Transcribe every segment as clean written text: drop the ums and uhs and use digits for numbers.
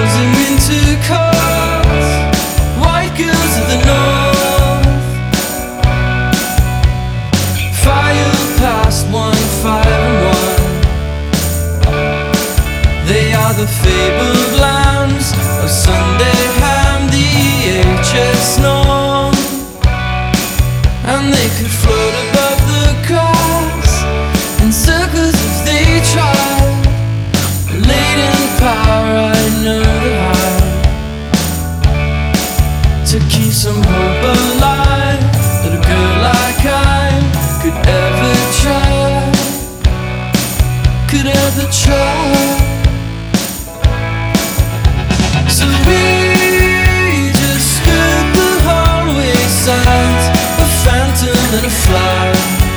them into cars, white girls of the north, file past 151. They are the fabled lambs of Sunday Ham, the HS norm, and they could float above the grass in circles if they tried. Latent power, I know the high, to keep some hope alive that a girl like I could ever try, could ever try. So we just skirt the hallway signs, a phantom and a fly.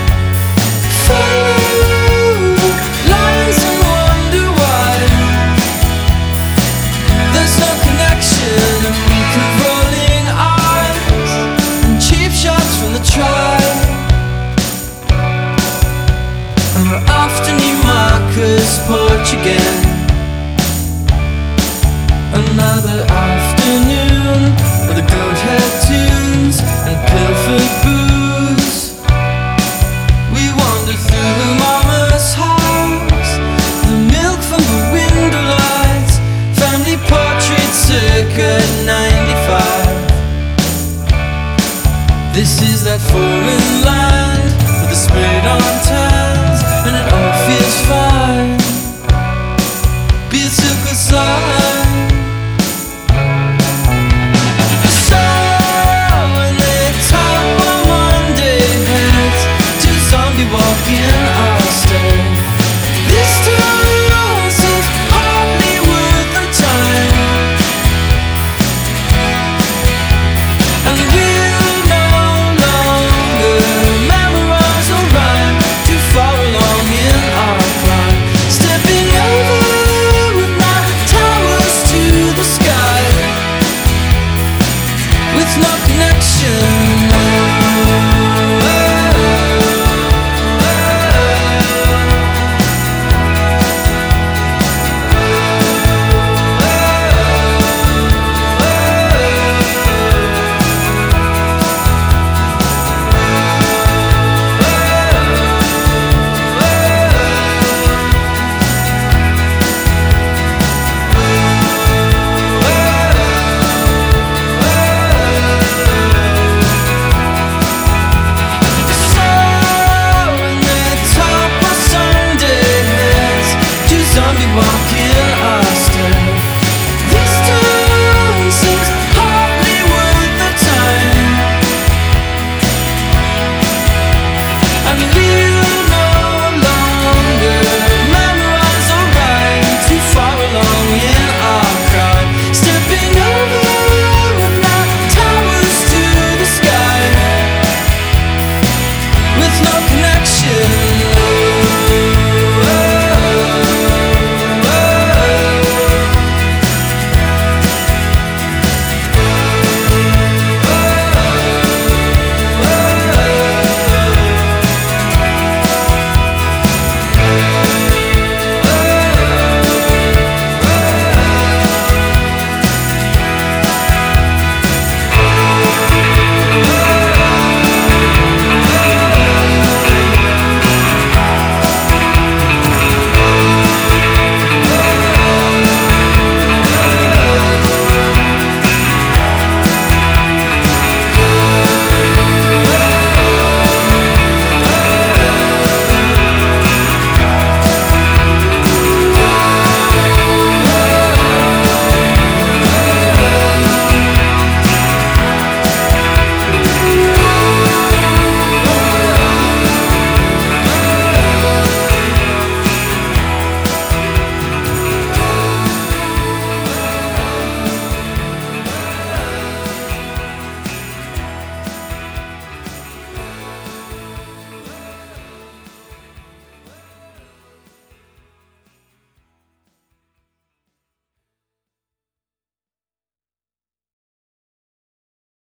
Follow lines and wonder why there's no connection, and weak of rolling eyes and cheap shots from the tribe. And we're off to New Marcus porch again.